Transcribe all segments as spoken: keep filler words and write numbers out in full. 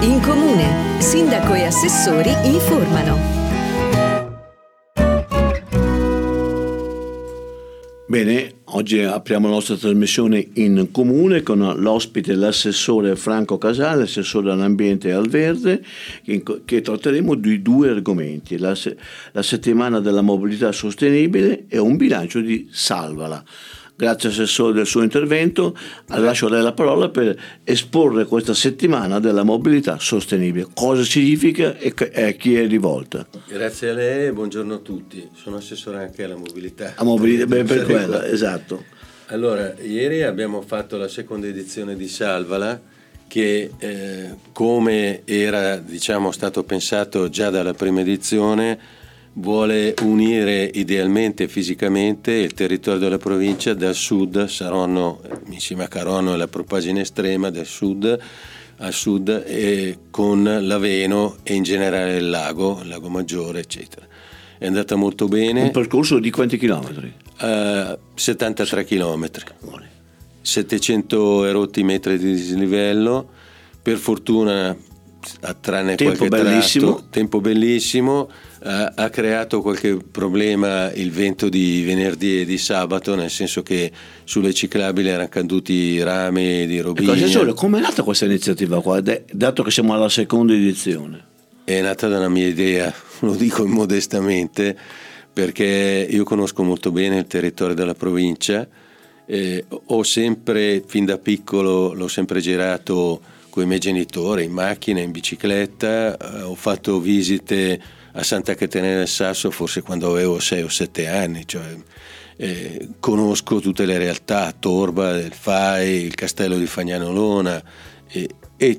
In Comune, sindaco e assessori informano. Bene, oggi apriamo la nostra trasmissione In Comune con l'ospite, l'assessore Franco Casale, assessore all'ambiente e al verde, che, che tratteremo di due argomenti: la, la settimana della mobilità sostenibile e un bilancio di Salvala. Grazie Assessore del suo intervento, lascio a lei la parola per esporre questa settimana della mobilità sostenibile. Cosa significa e a chi è rivolta? Grazie a lei e buongiorno a tutti. Sono assessore anche alla mobilità. A mobilità, beh, per quella, esatto. Allora, ieri abbiamo fatto la seconda edizione di Salvala che eh, come era diciamo stato pensato già dalla prima edizione vuole unire idealmente e fisicamente il territorio della provincia dal sud, Saronno, insieme a Caronno e la propagine estrema del sud, al sud e con l'Aveno e in generale il lago, il lago Maggiore, eccetera. È andata molto bene. Un percorso di quanti chilometri? Uh, settantatré chilometri, settecento erotti metri di dislivello, per fortuna tranne tempo qualche bellissimo. tratto, tempo bellissimo. Uh, ha creato qualche problema il vento di venerdì e di sabato, nel senso che sulle ciclabili erano caduti rami di robigna. Ecco, come è nata questa iniziativa qua, dato che siamo alla seconda edizione? È nata da una mia idea, lo dico modestamente, perché io conosco molto bene il territorio della provincia, eh, ho sempre, fin da piccolo, l'ho sempre girato con i miei genitori, in macchina, in bicicletta, eh, ho fatto visite a Santa Caterina del Sasso forse quando avevo sei o sette anni, cioè eh, conosco tutte le realtà, Torba, il Fai, il castello di Fagnano Lona e, e,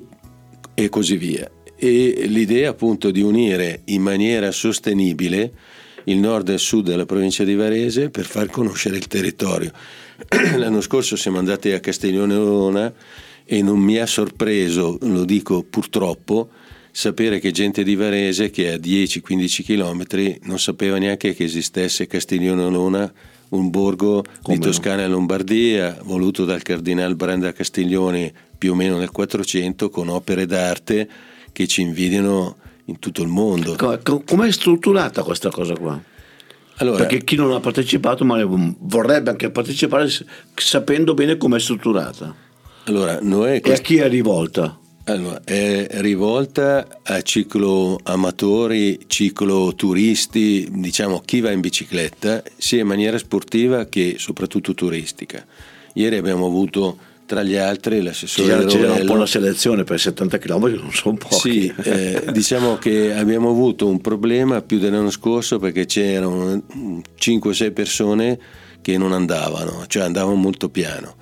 e così via. E l'idea appunto di unire in maniera sostenibile il nord e il sud della provincia di Varese per far conoscere il territorio. L'anno scorso siamo andati a Castiglione Lona e non mi ha sorpreso, lo dico purtroppo, sapere che gente di Varese che a dieci quindici chilometri non sapeva neanche che esistesse Castiglione Lona, un borgo Come di Toscana e Lombardia, voluto dal cardinal Branda Castiglione più o meno nel quattrocento, con opere d'arte che ci invidiano in tutto il mondo. Com'è strutturata questa cosa qua? Allora, perché chi non ha partecipato ma vorrebbe anche partecipare sapendo bene com'è strutturata. Allora, noi e a chi è rivolta? Allora, è rivolta a ciclo amatori, ciclo turisti, diciamo chi va in bicicletta, sia in maniera sportiva che soprattutto turistica. Ieri abbiamo avuto tra gli altri l'assessore c'era un po' una selezione per settanta chilometri, non sono pochi. Sì, eh, diciamo che abbiamo avuto un problema più dell'anno scorso perché c'erano cinque o sei persone che non andavano, cioè andavano molto piano.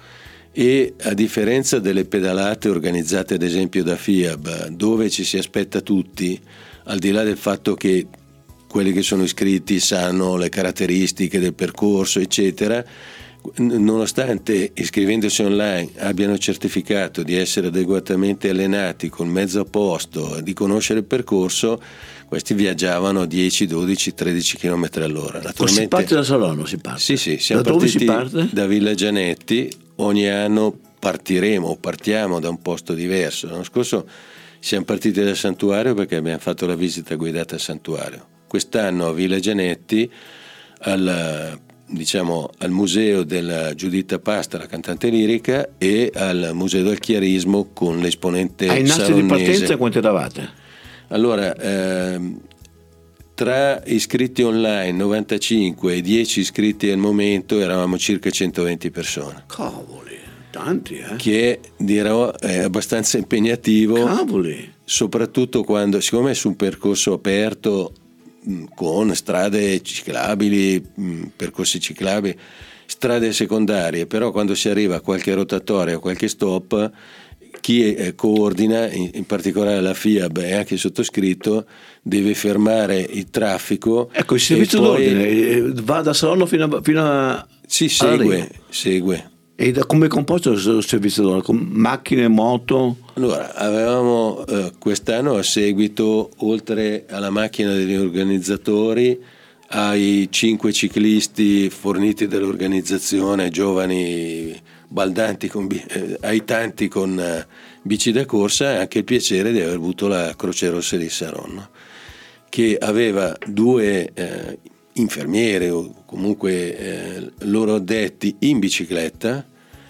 E a differenza delle pedalate organizzate ad esempio da FIAB, dove ci si aspetta tutti, al di là del fatto che quelli che sono iscritti sanno le caratteristiche del percorso eccetera, nonostante iscrivendosi online abbiano certificato di essere adeguatamente allenati col mezzo a posto, di conoscere il percorso, questi viaggiavano a dieci, dodici, tredici chilometri all'ora. Naturalmente, si parte da Saronno, si parte? Sì, sì, siamo da dove partiti si parte? Da Villa Gianetti. Ogni anno partiremo, partiamo da un posto diverso. L'anno scorso siamo partiti dal santuario perché abbiamo fatto la visita guidata al santuario. Quest'anno a Villa Gianetti, al, diciamo, al museo della Giuditta Pasta, la cantante lirica, e al museo del chiarismo con l'esponente Ai nastri saronnese. Di partenza quanti eravate? Allora, ehm, tra iscritti online novantacinque e dieci iscritti al momento eravamo circa centoventi persone. Cavoli, tanti eh? Che dirò è abbastanza impegnativo. Cavoli. Soprattutto quando, siccome è su un percorso aperto mh, con strade ciclabili, mh, percorsi ciclabili, strade secondarie, però quando si arriva a qualche rotatoria o qualche stop, chi eh, coordina, in, in particolare la FIAB e anche il sottoscritto, deve fermare il traffico. Ecco, il servizio poi, d'ordine va da Saronno fino a, fino a sì, segue, segue. E da come è composto il servizio d'ordine? Con macchine, moto? Allora, avevamo eh, quest'anno a seguito, oltre alla macchina degli organizzatori, ai cinque ciclisti forniti dall'organizzazione, giovani baldanti, con, eh, ai tanti con eh, bici da corsa, anche il piacere di aver avuto la Croce Rossa di Saronno, che aveva due eh, infermiere o comunque eh, loro addetti in bicicletta,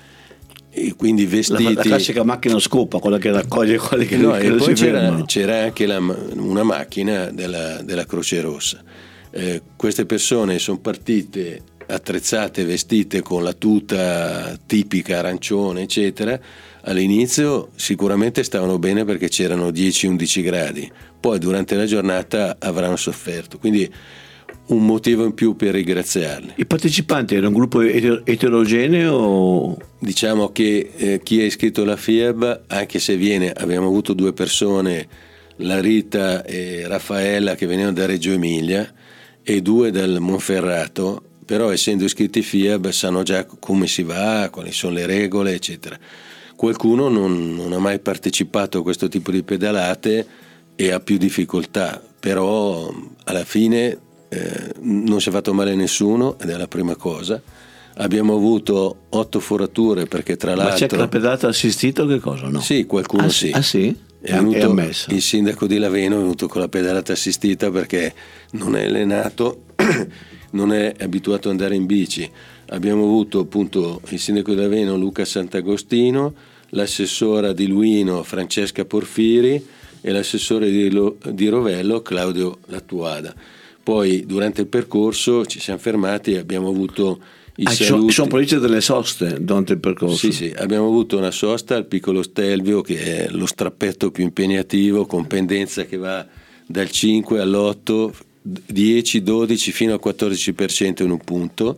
e quindi vestiti, la, la classica macchina scopa, quella che raccoglie quelli che, no, che e poi si c'era, c'era anche la, una macchina della, della Croce Rossa. Eh, queste persone sono partite attrezzate, vestite con la tuta tipica arancione eccetera. All'inizio sicuramente stavano bene perché c'erano dieci undici gradi, poi durante la giornata avranno sofferto, quindi un motivo in più per ringraziarli. I partecipanti erano un gruppo eterogeneo? Diciamo che eh, chi è iscritto alla F I A B, anche se viene, abbiamo avuto due persone, la Rita e Raffaella, che venivano da Reggio Emilia, e due dal Monferrato, però essendo iscritti F I A B sanno già come si va, quali sono le regole eccetera. Qualcuno non, non ha mai partecipato a questo tipo di pedalate e ha più difficoltà, però alla fine eh, non si è fatto male a nessuno, ed è la prima cosa. Abbiamo avuto otto forature perché tra l'altro... Ma c'è la pedalata assistita o che cosa? No? Sì, qualcuno ah, sì. Ah sì? È venuto, il sindaco di Laveno è venuto con la pedalata assistita perché non è allenato, non è abituato ad andare in bici. Abbiamo avuto appunto il sindaco di Laveno Luca Sant'Agostino, l'assessora di Luino Francesca Porfiri e l'assessore di, Lo, di Rovello Claudio Lattuada. Poi durante il percorso ci siamo fermati e abbiamo avuto i ah, saluti. Ci sono previste delle soste durante il percorso? Sì, sì, abbiamo avuto una sosta al Piccolo Stelvio, che è lo strappetto più impegnativo, con pendenza che va dal cinque all'otto, dieci, dodici fino al quattordici per cento in un punto,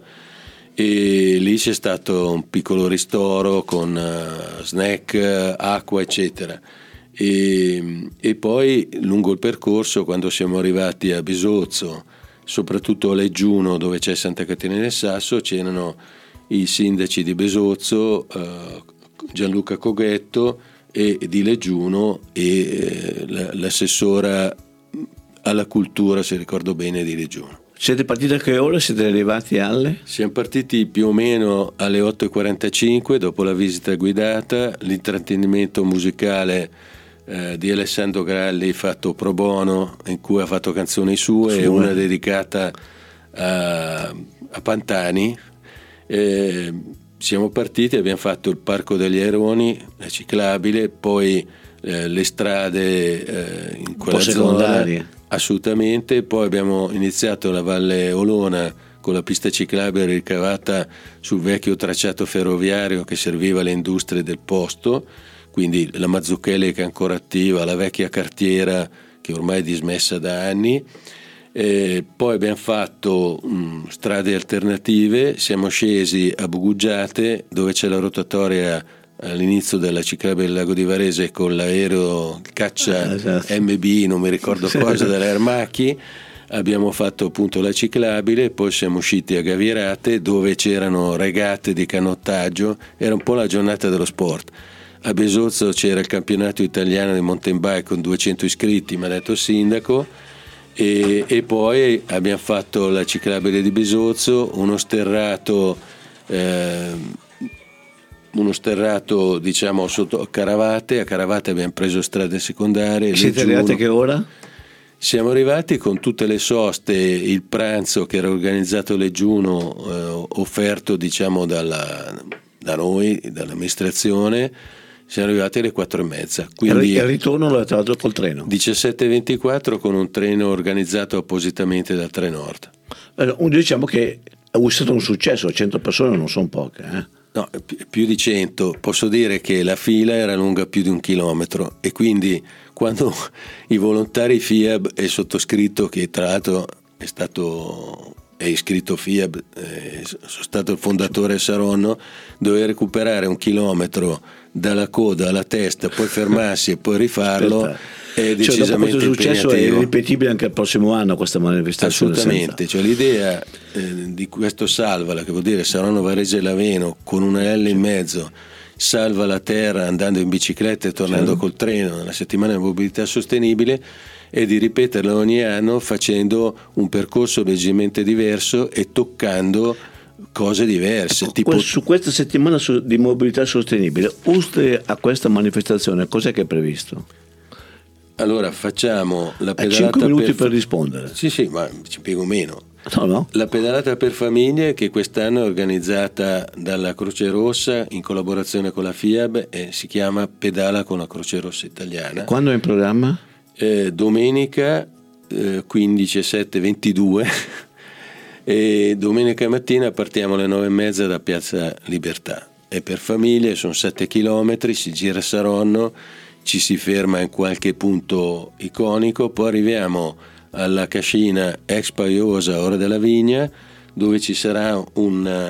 e lì c'è stato un piccolo ristoro con uh, snack, acqua eccetera. E, e poi lungo il percorso, quando siamo arrivati a Besozzo, soprattutto a Leggiuno dove c'è Santa Caterina del Sasso, c'erano i sindaci di Besozzo, eh, Gianluca Coghetto, e di Leggiuno, e eh, l'assessora alla cultura, se ricordo bene, di Leggiuno. Siete partiti a che ora? Siete arrivati alle? Siamo partiti più o meno alle otto e quarantacinque dopo la visita guidata, l'intrattenimento musicale eh, di Alessandro Gralli fatto pro bono, in cui ha fatto canzoni sue, e una dedicata a, a Pantani. Eh, siamo partiti, abbiamo fatto il Parco degli Aironi, la ciclabile, poi eh, le strade eh, in quella zona. Assolutamente, poi abbiamo iniziato la Valle Olona con la pista ciclabile ricavata sul vecchio tracciato ferroviario che serviva alle industrie del posto, quindi la Mazzucchelli che è ancora attiva, la vecchia cartiera che ormai è dismessa da anni. E poi abbiamo fatto um, strade alternative, siamo scesi a Buguggiate dove c'è la rotatoria all'inizio della ciclabile del lago di Varese con l'aereo caccia ah, esatto. M B, non mi ricordo cosa, dell'Aermacchi. Abbiamo fatto appunto la ciclabile, poi siamo usciti a Gavierate dove c'erano regate di canottaggio, era un po' la giornata dello sport. A Besozzo c'era il campionato italiano di mountain bike con duecento iscritti, mi ha detto il sindaco, e, e poi abbiamo fatto la ciclabile di Besozzo, uno sterrato eh, uno sterrato diciamo sotto Caravate. A Caravate abbiamo preso strade secondarie. Siete arrivati a che ora? Siamo arrivati con tutte le soste, il pranzo che era organizzato a Leggiuno, eh, offerto diciamo dalla, da noi, dall'amministrazione. Siamo arrivati alle quattro e mezza. Quindi il ritorno l'ho trovato col treno? diciassette e ventiquattro con un treno organizzato appositamente da Trenord. Allora, diciamo che è stato un successo, cento persone non sono poche, eh? No, più di cento. Posso dire che la fila era lunga più di un chilometro, e quindi quando i volontari F I A B e sottoscritto, che tra l'altro è stato è iscritto F I A B, eh, sono stato il fondatore a Saronno, doveva recuperare un chilometro dalla coda alla testa, poi fermarsi e poi rifarlo. Aspetta. È decisamente cioè, successo è ripetibile anche il prossimo anno questa manifestazione. Assolutamente, cioè, l'idea eh, di questo salvala, che vuol dire Saronno, Varese e Laveno, con una L in mezzo, salva la terra andando in bicicletta e tornando certo. col treno nella settimana di mobilità sostenibile, e di ripeterla ogni anno facendo un percorso leggermente diverso e toccando cose diverse. Ecco, tipo... Su questa settimana di mobilità sostenibile, oltre a questa manifestazione, cos'è che è previsto? Allora facciamo la pedalata cinque minuti per, per rispondere. Sì, sì, ma ci spiego meno. No, no. La pedalata per famiglie, che quest'anno è organizzata dalla Croce Rossa in collaborazione con la FIAB, e si chiama Pedala con la Croce Rossa Italiana. Quando è in programma? Eh, domenica eh, quindici, sette, ventidue e domenica mattina partiamo alle nove e mezza da Piazza Libertà. È per famiglie, sono sette chilometri, si gira a Saronno, ci si ferma in qualche punto iconico, poi arriviamo alla cascina ex Paiosa, Ora della Vigna, dove ci sarà un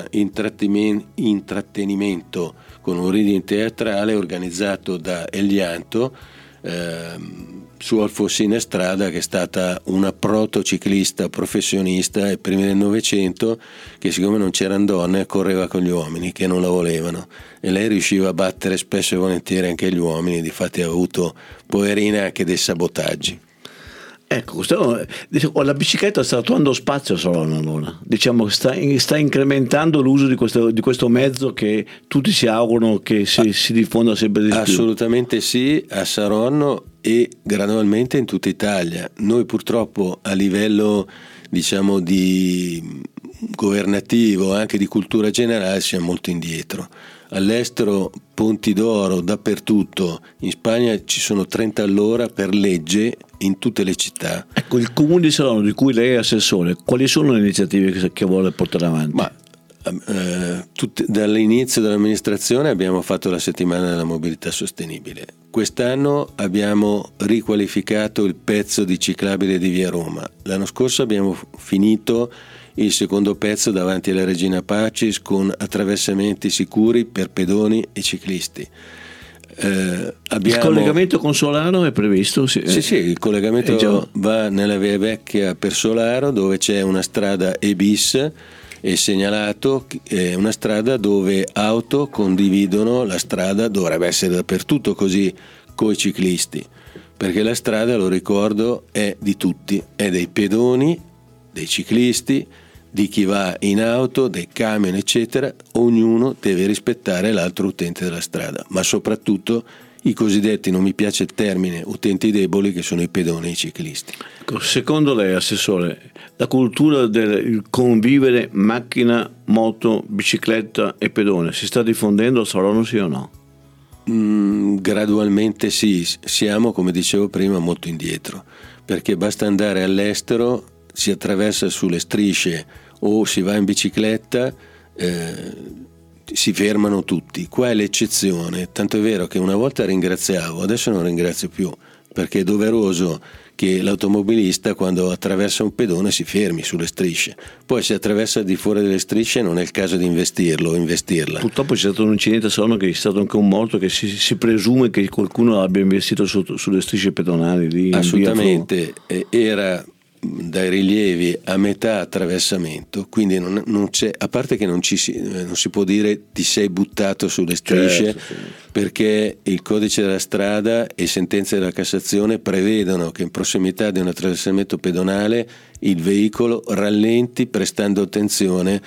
intrattenimento con un reading teatrale organizzato da Elianto, ehm, su Alfonsina Strada, che è stata una protociclista professionista ai primi del Novecento, che siccome non c'erano donne correva con gli uomini che non la volevano, e lei riusciva a battere spesso e volentieri anche gli uomini. Difatti ha avuto, poverina, anche dei sabotaggi. Ecco, questo, diciamo, la bicicletta sta trovando spazio solo allora. Diciamo che sta, sta incrementando l'uso di questo, di questo mezzo che tutti si augurano che si, si diffonda sempre di più. Assolutamente sì, a Saronno e gradualmente in tutta Italia. Noi purtroppo a livello, diciamo, di governativo, anche di cultura generale, siamo molto indietro. All'estero ponti d'oro dappertutto, in Spagna ci sono trenta all'ora per legge in tutte le città. Ecco, il comune di Saronno, di cui lei è assessore, quali sono le iniziative che, che vuole portare avanti? Ma eh, tutte, dall'inizio dell'amministrazione abbiamo fatto la settimana della mobilità sostenibile. Quest'anno abbiamo riqualificato il pezzo di ciclabile di Via Roma. L'anno scorso abbiamo finito il secondo pezzo davanti alla Regina Pacis con attraversamenti sicuri per pedoni e ciclisti. Eh, abbiamo... Il collegamento con Solaro è previsto? Sì, sì, sì, il collegamento già... va nella via vecchia per Solaro, dove c'è una strada E bis, è segnalato, è una strada dove auto condividono la strada, dovrebbe essere dappertutto così coi ciclisti, perché la strada, lo ricordo, è di tutti, è dei pedoni, dei ciclisti, di chi va in auto, dei camion, eccetera. Ognuno deve rispettare l'altro utente della strada, ma soprattutto i cosiddetti, non mi piace il termine, utenti deboli, che sono i pedoni e i ciclisti. Secondo lei, assessore, la cultura del convivere macchina, moto, bicicletta e pedone si sta diffondendo a Saronno, sì o no? Mm, gradualmente sì, siamo, come dicevo prima, molto indietro, perché basta andare all'estero, si attraversa sulle strisce o si va in bicicletta, eh, si fermano tutti. Qua è l'eccezione, tanto è vero che una volta ringraziavo, adesso non ringrazio più, perché è doveroso che l'automobilista, quando attraversa un pedone, si fermi sulle strisce. Poi se attraversa di fuori delle strisce non è il caso di investirlo o investirla. Purtroppo c'è stato un incidente a Saronno, che è stato anche un morto, che si, si presume che qualcuno abbia investito su, sulle strisce pedonali lì. Assolutamente, era dai rilievi a metà attraversamento, quindi non, non c'è, a parte che non, ci si, non si può dire ti sei buttato sulle strisce, certo, sì. Perché il codice della strada e sentenze della Cassazione prevedono che in prossimità di un attraversamento pedonale il veicolo rallenti prestando attenzione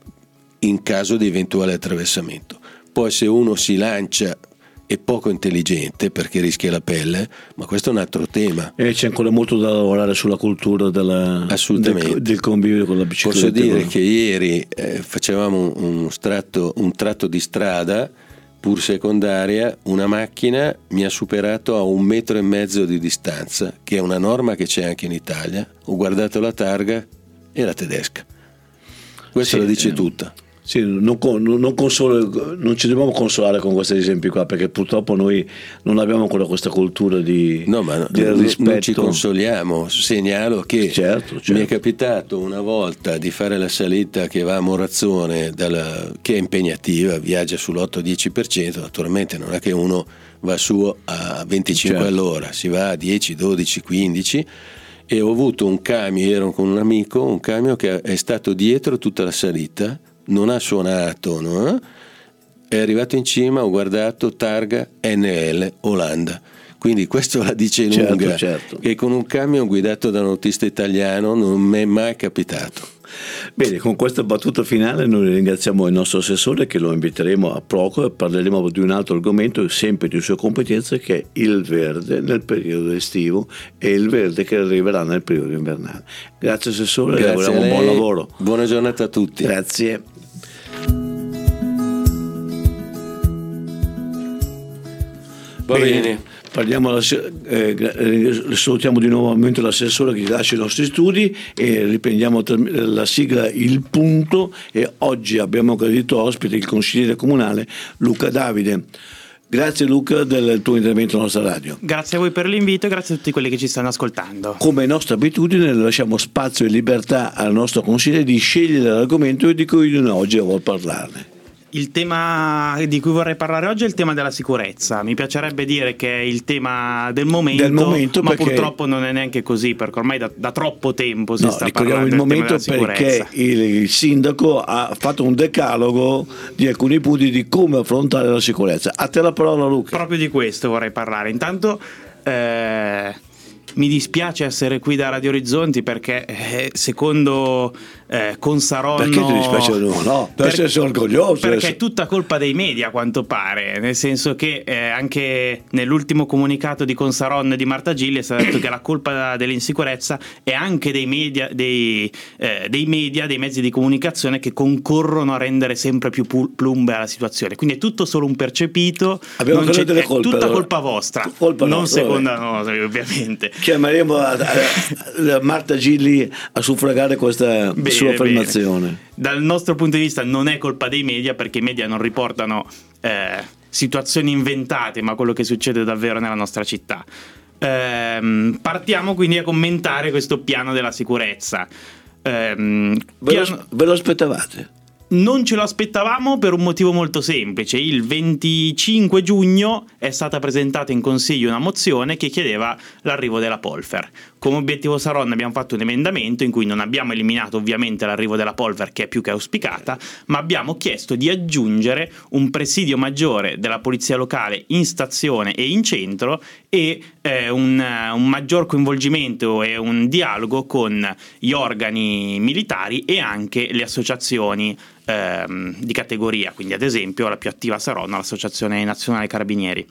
in caso di eventuale attraversamento. Poi se uno si lancia è poco intelligente, perché rischia la pelle, ma questo è un altro tema. E c'è ancora molto da lavorare sulla cultura della, del, del convivere con la bicicletta. Posso dire che ieri eh, facevamo un, un, tratto, un tratto di strada pur secondaria, una macchina mi ha superato a un metro e mezzo di distanza, che è una norma che c'è anche in Italia. Ho guardato la targa, era tedesca. Questo sì, la dice eh. tutta. Sì, non, non, console, non ci dobbiamo consolare con questi esempi qua, perché purtroppo noi non abbiamo ancora questa cultura di, no, ma del non, rispetto. Non ci consoliamo, segnalo che certo, certo. mi è capitato una volta di fare la salita che va a Morazzone, dalla, che è impegnativa, viaggia sull'otto dieci per cento, naturalmente non è che uno va su a venticinque certo. all'ora, si va a dieci, dodici, quindici, e ho avuto un camion, ero con un amico, un camion che è stato dietro tutta la salita, non ha suonato, no? È arrivato in cima, ho guardato, targa N L Olanda, quindi questo la dice lunga, certo, certo. che con un camion guidato da un autista italiano non mi è mai capitato. Bene, con questa battuta finale noi ringraziamo il nostro assessore, che lo inviteremo a poco e parleremo di un altro argomento sempre di sua competenza, che è il verde nel periodo estivo e il verde che arriverà nel periodo invernale. Grazie assessore, Grazie, auguriamo un buon lavoro. Buona giornata a tutti. Grazie. Va bene. bene. Parliamo alla, eh, salutiamo di nuovamente l'assessore che lascia i nostri studi e riprendiamo la sigla Il Punto, e oggi abbiamo gradito ospite il consigliere comunale Luca Davide. Grazie Luca del tuo intervento alla nostra radio. Grazie a voi per l'invito e grazie a tutti quelli che ci stanno ascoltando. Come nostra abitudine lasciamo spazio e libertà al nostro consigliere di scegliere l'argomento di cui oggi vuol parlarne. Il tema di cui vorrei parlare oggi è il tema della sicurezza. Mi piacerebbe dire che è il tema del momento, del momento ma perché... purtroppo non è neanche così, perché ormai da, da troppo tempo si no, sta ricordiamo parlando il del tema momento della perché il, il sindaco ha fatto un decalogo di alcuni punti di come affrontare la sicurezza. A te la parola Luca. Proprio di questo vorrei parlare. Intanto eh, mi dispiace essere qui da Radio Orizzonti perché eh, secondo eh, Consaronno... Perché ti dispiace? No, no, per perché, essere orgoglioso. Perché adesso. è tutta colpa dei media a quanto pare, nel senso che eh, anche nell'ultimo comunicato di Consaronno e di Marta Gilli è stato detto che la colpa dell'insicurezza è anche dei media, dei, eh, dei media, dei mezzi di comunicazione che concorrono a rendere sempre più plumbea la situazione. Quindi è tutto solo un percepito, abbiamo non c'è, delle è colpe, tutta allora. colpa vostra, colpa non nostra, seconda nostra, ovviamente. Chiameremo a, a, a Marta Gilli a suffragare questa Bene, sua affermazione. Bene. Dal nostro punto di vista non è colpa dei media, perché i media non riportano eh, situazioni inventate, ma quello che succede davvero nella nostra città. Ehm, partiamo quindi a commentare questo piano della sicurezza. Ehm, ve, piano... lo, ve lo aspettavate? Non ce lo aspettavamo per un motivo molto semplice. Il venticinque giugno è stata presentata in consiglio una mozione che chiedeva l'arrivo della Polfer. Come obiettivo Saronno abbiamo fatto un emendamento in cui non abbiamo eliminato ovviamente l'arrivo della Polfer, che è più che auspicata, ma abbiamo chiesto di aggiungere un presidio maggiore della polizia locale in stazione e in centro e eh, un, un maggior coinvolgimento e un dialogo con gli organi militari e anche le associazioni ehm, di categoria, quindi ad esempio la più attiva a Saronno, l'Associazione Nazionale Carabinieri.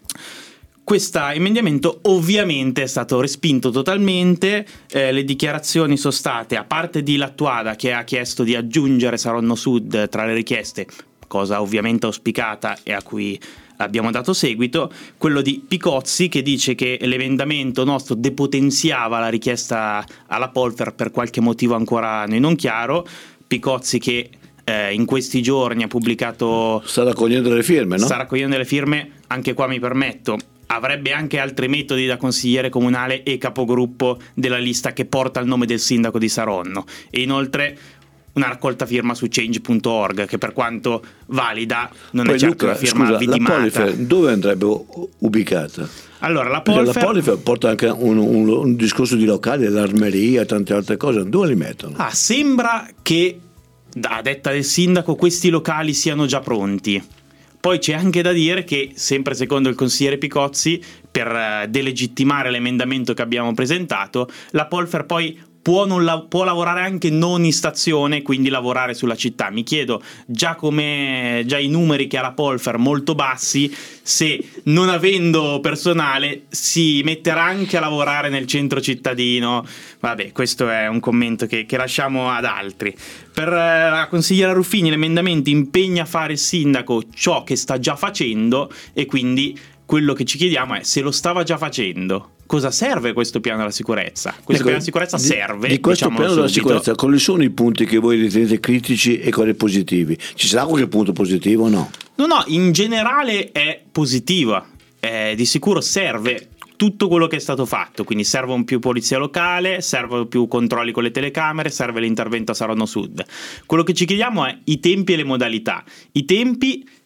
Questo emendamento ovviamente è stato respinto totalmente, eh, le dichiarazioni sono state, a parte di Lattuada che ha chiesto di aggiungere Saronno Sud tra le richieste, cosa ovviamente auspicata e a cui abbiamo dato seguito, quello di Picozzi che dice che l'emendamento nostro depotenziava la richiesta alla Polfer per qualche motivo ancora a noi non chiaro. Picozzi che eh, in questi giorni ha pubblicato... Sta raccogliendo le firme, no? Sta raccogliendo le firme, anche qua mi permetto... Avrebbe anche altri metodi da consigliere comunale e capogruppo della lista che porta il nome del sindaco di Saronno, e inoltre una raccolta firma su change punto org che, per quanto valida, non Poi, è certo Luca, una firma scusa, vidimata. la Polifer dove andrebbe ubicata? Allora, la Perché Polfer... la Polifer porta anche un, un, un discorso di locali, l'armeria e tante altre cose. Dove li mettono? Ah, sembra che, a detta del sindaco, questi locali siano già pronti. Poi c'è anche da dire che, sempre secondo il consigliere Picozzi, per delegittimare l'emendamento che abbiamo presentato, la Polfer poi può, non la- può lavorare anche non in stazione, quindi lavorare sulla città. Mi chiedo, già come già i numeri che ha la Polfer molto bassi, se non avendo personale si metterà anche a lavorare nel centro cittadino. Vabbè, questo è un commento che, che lasciamo ad altri. Per eh, la consigliera Ruffini l'emendamento impegna a fare il sindaco ciò che sta già facendo, e quindi quello che ci chiediamo è: se lo stava già facendo, cosa serve questo piano della sicurezza? Questo Ecco, piano della sicurezza di, serve, di questo diciamolo piano della subito. sicurezza, quali sono i punti che voi ritenete critici e quelli positivi? Ci sarà qualche punto positivo o no? No, no, in generale è positiva, eh, di sicuro serve tutto quello che è stato fatto, quindi serve un più polizia locale, servono più controlli con le telecamere, serve l'intervento a Saronno Sud. Quello che ci chiediamo è i tempi e le modalità. I tempi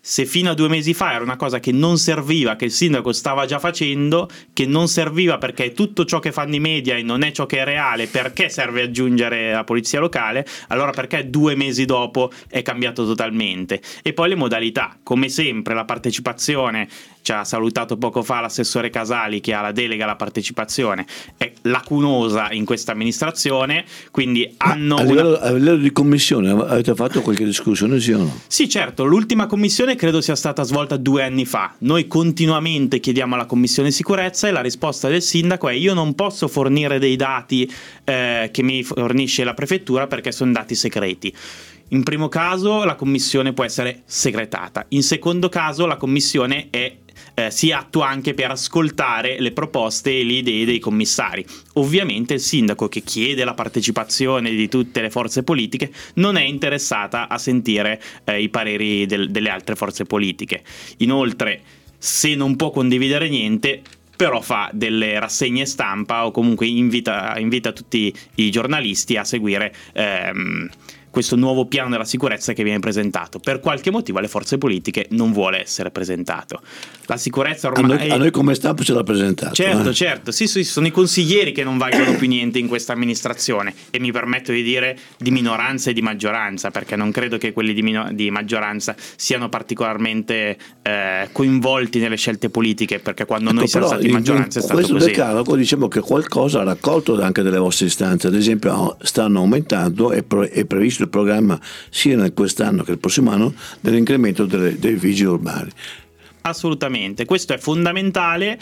se fino a due mesi fa era una cosa che non serviva, che il sindaco stava già facendo, che non serviva perché è tutto ciò che fanno i media e non è ciò che è reale, perché serve aggiungere la polizia locale? Allora perché due mesi dopo è cambiato totalmente? E poi le modalità, come sempre la partecipazione, ci ha salutato poco fa l'assessore Casali che ha la delega alla partecipazione, è lacunosa in questa amministrazione, quindi hanno a livello, una... a livello di commissione avete fatto qualche discussione, sì o no? Sì, certo, l'ultima commissione credo sia stata svolta due anni fa. Noi continuamente chiediamo alla commissione sicurezza e la risposta del sindaco è: io non posso fornire dei dati eh, che mi fornisce la prefettura perché sono dati segreti. In primo caso la commissione può essere segretata, in secondo caso la commissione è Eh, si attua anche per ascoltare le proposte e le idee dei commissari. Ovviamente il sindaco, che chiede la partecipazione di tutte le forze politiche, non è interessata a sentire eh, i pareri del, delle altre forze politiche. Inoltre, se non può condividere niente, però fa delle rassegne stampa o comunque invita, invita tutti i giornalisti a seguire ehm, questo nuovo piano della sicurezza che viene presentato. Per qualche motivo alle forze politiche non vuole essere presentato. La sicurezza ormai... A noi, a noi come stampa ce l'ha presentato. Certo, eh? certo, sì, sì, sono i consiglieri che non valgono più niente in questa amministrazione, e mi permetto di dire di minoranza e di maggioranza, perché non credo che quelli di, mino- di maggioranza siano particolarmente eh, coinvolti nelle scelte politiche, perché quando ecco, noi siamo stati in maggioranza è stato così. Questo decalogo diciamo che qualcosa ha raccolto anche delle vostre istanze, ad esempio stanno aumentando, è, pro- è previsto il programma sia nel quest'anno che il prossimo anno dell'incremento delle, dei vigili urbani. Assolutamente, questo è fondamentale,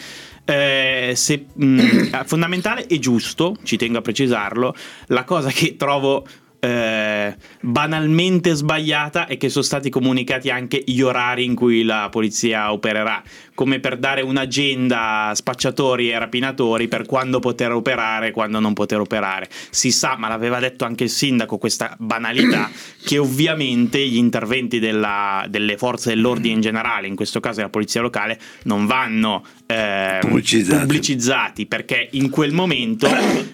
eh, se, mh, fondamentale e giusto, ci tengo a precisarlo. La cosa che trovo eh, banalmente sbagliata è che sono stati comunicati anche gli orari in cui la polizia opererà, come per dare un'agenda a spacciatori e rapinatori per quando poter operare e quando non poter operare. Si sa, ma l'aveva detto anche il sindaco, questa banalità, che ovviamente gli interventi della, delle forze dell'ordine in generale, in questo caso della polizia locale, non vanno eh, pubblicizzati. pubblicizzati, perché in quel momento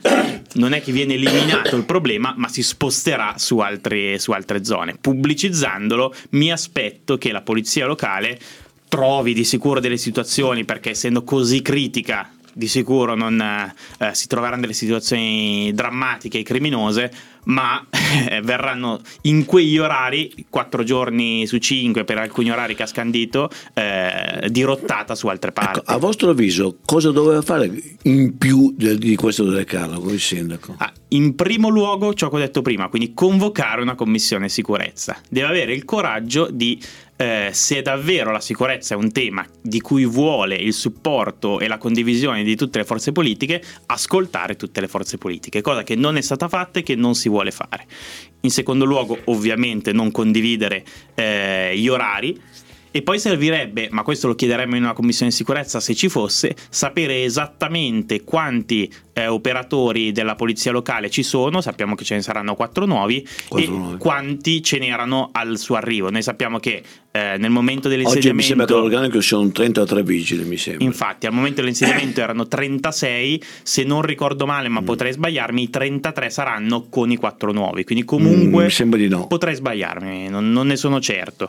non è che viene eliminato il problema, ma si sposterà su, altri, su altre zone. Pubblicizzandolo mi aspetto che la polizia locale trovi di sicuro delle situazioni, perché essendo così critica di sicuro non eh, si troveranno delle situazioni drammatiche e criminose, ma eh, verranno in quegli orari, quattro giorni su cinque per alcuni orari che ha scandito, eh, dirottata su altre parti. Ecco, a vostro avviso cosa doveva fare in più del, di questo decalogo il sindaco? Ah, in primo luogo ciò che ho detto prima, quindi convocare una commissione sicurezza. Deve avere il coraggio di Eh, se davvero la sicurezza è un tema di cui vuole il supporto e la condivisione di tutte le forze politiche, ascoltare tutte le forze politiche, cosa che non è stata fatta e che non si vuole fare. In secondo luogo, ovviamente, non condividere eh, gli orari. E poi servirebbe, ma questo lo chiederemmo in una commissione di sicurezza se ci fosse, sapere esattamente quanti eh, operatori della polizia locale ci sono. Sappiamo che ce ne saranno quattro nuovi, quattro e nuovi. Quanti ce n'erano al suo arrivo. Noi sappiamo che eh, nel momento dell'insediamento... Oggi mi sembra che l'organico sono trentatré vigili, mi sembra. Infatti, al momento dell'insediamento erano trentasei, se non ricordo male, ma mm. potrei sbagliarmi, i trentatré saranno con i quattro nuovi. Quindi comunque mm, mi sembra di no. Potrei sbagliarmi, non, non ne sono certo.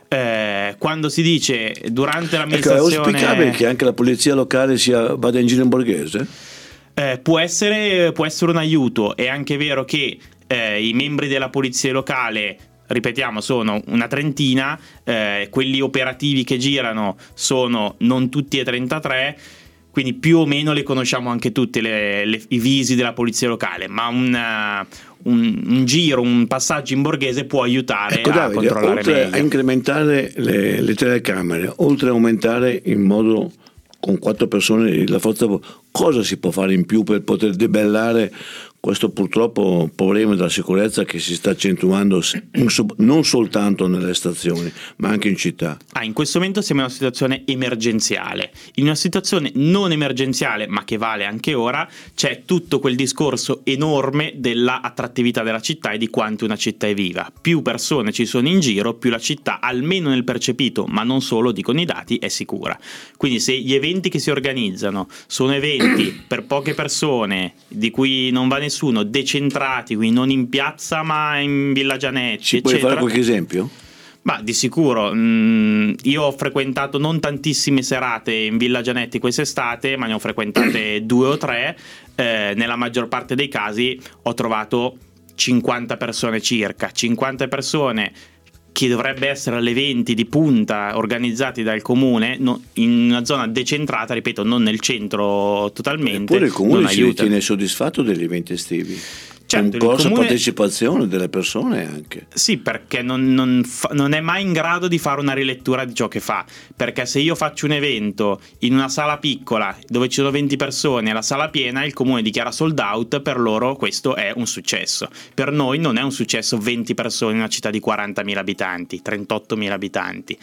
Eh, quando si dice durante l'amministrazione... Ecco, è auspicabile che anche la polizia locale sia, vada in giro in borghese? Eh, può essere, può essere un aiuto. È anche vero che eh, i membri della polizia locale, ripetiamo, sono una trentina, eh, quelli operativi che girano sono non tutti e trentatré, quindi più o meno le conosciamo anche tutte le, le, i visi della polizia locale, ma una, un, un giro, un passaggio in borghese può aiutare ecco, a Davide, controllare oltre meglio. A incrementare le, le telecamere, oltre a aumentare in modo con quattro persone la forza, cosa si può fare in più per poter debellare questo purtroppo problema della sicurezza che si sta accentuando non soltanto nelle stazioni ma anche in città? Ah, in questo momento siamo in una situazione emergenziale. In una situazione non emergenziale, ma che vale anche ora, c'è tutto quel discorso enorme della attrattività della città e di quanto una città è viva. Più persone ci sono in giro, più la città, almeno nel percepito, ma non solo, dicono i dati, è sicura. Quindi se gli eventi che si organizzano sono eventi per poche persone, di cui non va nessuno, decentrati, quindi non in piazza ma in Villa Gianetti, ci puoi fare qualche esempio? Ma di sicuro, mh, io ho frequentato non tantissime serate in Villa Gianetti quest'estate, ma ne ho frequentate due o tre. Eh, nella maggior parte dei casi ho trovato cinquanta persone circa, cinquanta persone che dovrebbe essere all'eventi di punta organizzati dal comune, no, in una zona decentrata, ripeto, non nel centro totalmente. Eppure il comune si aiuta. ritiene soddisfatto degli eventi estivi. Certo, un corso comune... partecipazione delle persone anche. Sì, perché non, non, fa, non è mai in grado di fare una rilettura di ciò che fa, perché se io faccio un evento in una sala piccola dove ci sono venti persone e la sala piena, il comune dichiara sold out, per loro questo è un successo. Per noi non è un successo venti persone in una città di quarantamila abitanti, trentottomila abitanti.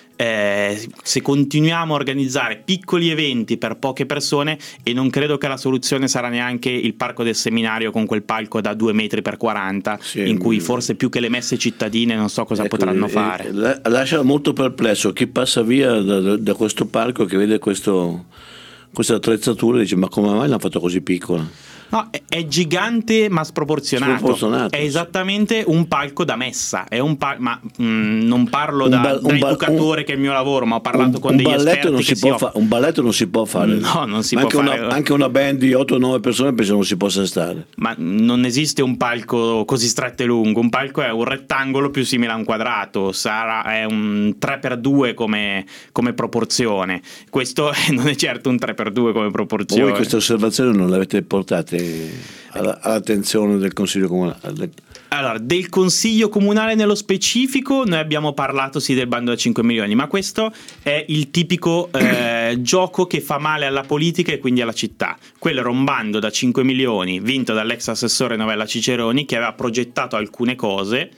Eh, se continuiamo a organizzare piccoli eventi per poche persone, e non credo che la soluzione sarà neanche il parco del seminario con quel palco da due metri per quaranta, sì, in cui forse più che le messe cittadine non so cosa ecco, potranno fare. Eh, lascia molto perplesso chi passa via da, da questo palco, che vede questo, questa attrezzatura e dice: ma come mai l'hanno fatto così piccola? No, è, è gigante ma sproporzionato. sproporzionato. È esattamente un palco da messa. È un pal- ma mh, non parlo da, ba- da educatore un, che è il mio lavoro, ma ho parlato un, con un degli esperti non che si si può off- fa- un balletto non si può fare. No, non si ma può anche fare. Una, anche una band di otto nove persone penso non si possa stare. Ma non esiste un palco così stretto e lungo. Un palco è un rettangolo più simile a un quadrato. Sarà è un tre per due come, come proporzione. Questo non è certo un tre per due come proporzione. Voi queste osservazioni non le avete portate all'attenzione del Consiglio Comunale? Allora, del Consiglio Comunale nello specifico noi abbiamo parlato sì del bando da cinque milioni, ma questo è il tipico eh, gioco che fa male alla politica e quindi alla città. Quello era un bando da cinque milioni vinto dall'ex assessore Novella Ciceroni, che aveva progettato alcune cose.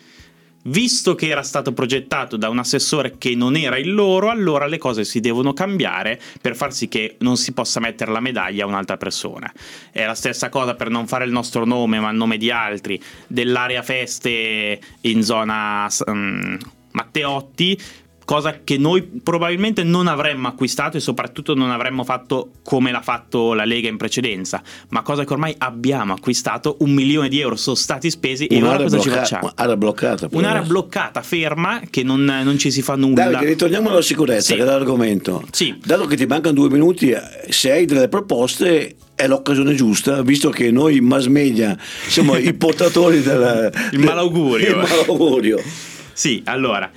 Visto che era stato progettato da un assessore che non era il loro, allora le cose si devono cambiare per far sì che non si possa mettere la medaglia a un'altra persona. È la stessa cosa, per non fare il nostro nome ma il nome di altri, dell'area feste in zona um, Matteotti, cosa che noi probabilmente non avremmo acquistato e soprattutto non avremmo fatto come l'ha fatto la Lega in precedenza, ma cosa che ormai abbiamo acquistato. Un milione di euro sono stati spesi e ora cosa blocca- ci facciamo? Un'area bloccata. Un'area bloccata, ferma, che non, non ci si fa nulla. Davide, ritorniamo alla sicurezza, sì. che è l'argomento. Sì. Dato che ti mancano due minuti, se hai delle proposte è l'occasione giusta, visto che noi mass media siamo i portatori del il malaugurio. Il malaugurio. Sì, allora,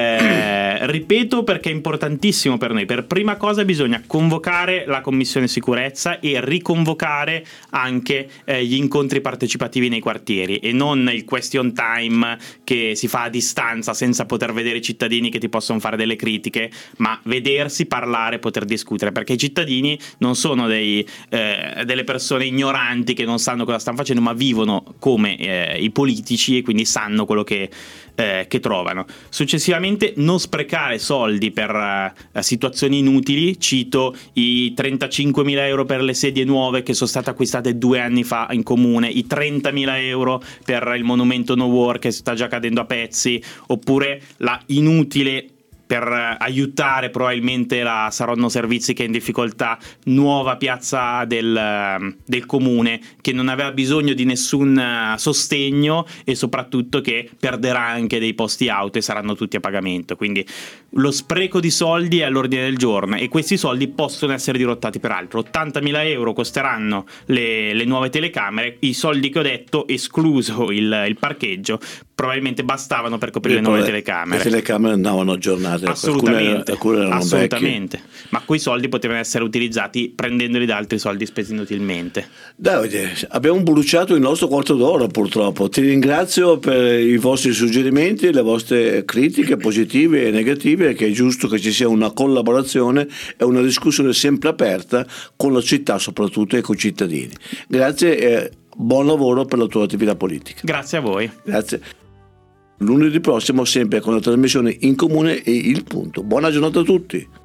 eh, ripeto perché è importantissimo per noi. Per prima cosa bisogna convocare la Commissione Sicurezza e riconvocare anche eh, gli incontri partecipativi nei quartieri, e non il question time che si fa a distanza senza poter vedere i cittadini che ti possono fare delle critiche, ma vedersi, parlare, poter discutere, perché i cittadini non sono dei, eh, delle persone ignoranti che non sanno cosa stanno facendo, ma vivono come eh, i politici e quindi sanno quello che Eh, che trovano. Successivamente non sprecare soldi per uh, situazioni inutili. Cito i trentacinquemila euro per le sedie nuove che sono state acquistate due anni fa in comune, i trentamila euro per il monumento No War che sta già cadendo a pezzi, oppure la inutile, per aiutare probabilmente la Saronno Servizi che è in difficoltà, nuova piazza del, del comune che non aveva bisogno di nessun sostegno e soprattutto che perderà anche dei posti auto e saranno tutti a pagamento. Quindi lo spreco di soldi è all'ordine del giorno e questi soldi possono essere dirottati per altro. ottantamila euro costeranno le, le nuove telecamere. I soldi che ho detto, escluso il, il parcheggio, probabilmente bastavano per coprire le nuove telecamere. Le telecamere andavano aggiornate. Assolutamente, alcune erano assolutamente. Ma quei soldi potevano essere utilizzati prendendoli da altri soldi spesi inutilmente. Davide, abbiamo bruciato il nostro quarto d'ora purtroppo. Ti ringrazio per i vostri suggerimenti, le vostre critiche positive e negative, che è giusto che ci sia una collaborazione e una discussione sempre aperta con la città soprattutto e con i cittadini. Grazie e buon lavoro per la tua attività politica. Grazie a voi. Grazie. Lunedì prossimo sempre con la trasmissione In Comune e Il Punto. Buona giornata a tutti.